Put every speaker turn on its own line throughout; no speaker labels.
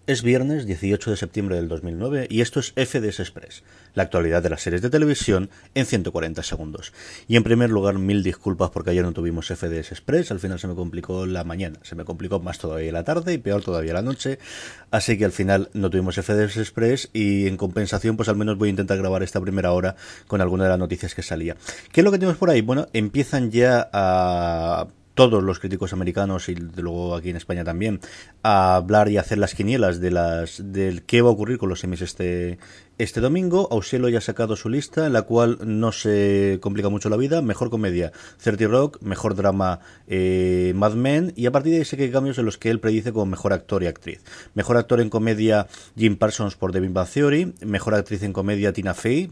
Es viernes 18 de septiembre del 2009 y esto es FDS Express, la actualidad de las series de televisión en 140 segundos. Y en primer lugar, mil disculpas porque ayer no tuvimos FDS Express, al final se me complicó la mañana, se me complicó más todavía la tarde y peor todavía la noche, así que al final no tuvimos FDS Express y en compensación pues al menos voy a intentar grabar esta primera hora con alguna de las noticias que salía. ¿Qué es lo que tenemos por ahí? Bueno, empiezan ya a todos los críticos americanos y luego aquí en España también a hablar y a hacer las quinielas del qué va a ocurrir con los semis este domingo. Ausielo ya ha sacado su lista en la cual no se complica mucho la vida. Mejor comedia 30 Rock, mejor drama Mad Men, y a partir de ahí sé que hay cambios en los que él predice como mejor actor y actriz. Mejor actor en comedia Jim Parsons por The Big Bang Theory, mejor actriz en comedia Tina Fey,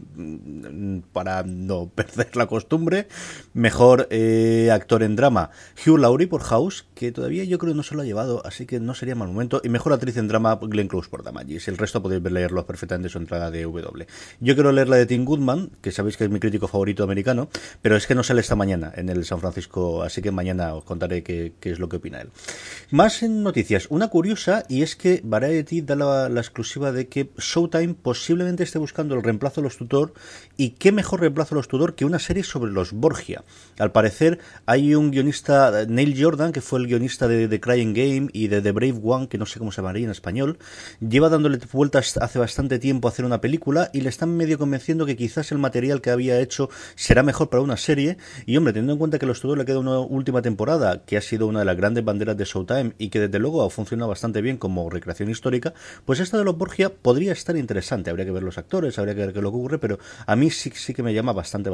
para no perder la costumbre, mejor actor en drama Hugh Laurie por House, que todavía yo creo que no se lo ha llevado, así que no sería mal momento, y mejor actriz en drama Glenn Close por Damages. El resto podéis leerlo perfectamente en su entrada de W. Yo quiero leer la de Tim Goodman, que sabéis que es mi crítico favorito americano, pero es que no sale esta mañana en el San Francisco, así que mañana os contaré qué es lo que opina él. Más en noticias, una curiosa, y es que Variety da la exclusiva de que Showtime posiblemente esté buscando el reemplazo de los Tudor, y qué mejor reemplazo de los Tudor que una serie sobre los Borgia. Al parecer hay un guionista, Neil Jordan, que fue el guionista de The Crying Game y de The Brave One, que no sé cómo se llamaría en español, lleva dándole vueltas hace bastante tiempo a hacer una película y le están medio convenciendo que quizás el material que había hecho será mejor para una serie. Y hombre, teniendo en cuenta que a los Tudor le queda una última temporada que ha sido una de las grandes banderas de Showtime y que desde luego ha funcionado bastante bien como recreación histórica, pues esta de los Borgia podría estar interesante. Habría que ver los actores, habría que ver qué es lo que ocurre, pero a mí sí que me llama bastante.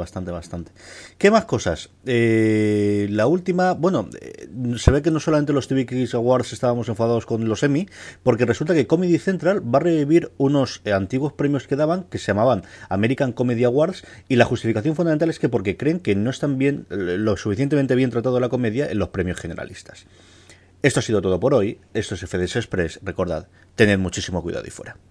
¿Qué más cosas? La última, bueno, se ve que no solamente los TV Critics Awards estábamos enfadados con los Emmy, porque resulta que Comedy Central va a revivir unos antiguos premios que daban, que se llamaban American Comedy Awards, y la justificación fundamental es que porque creen que no están bien, lo suficientemente bien tratado la comedia en los premios generalistas. Esto ha sido todo por hoy. Esto es FDS Express. Recordad, tened muchísimo cuidado y fuera.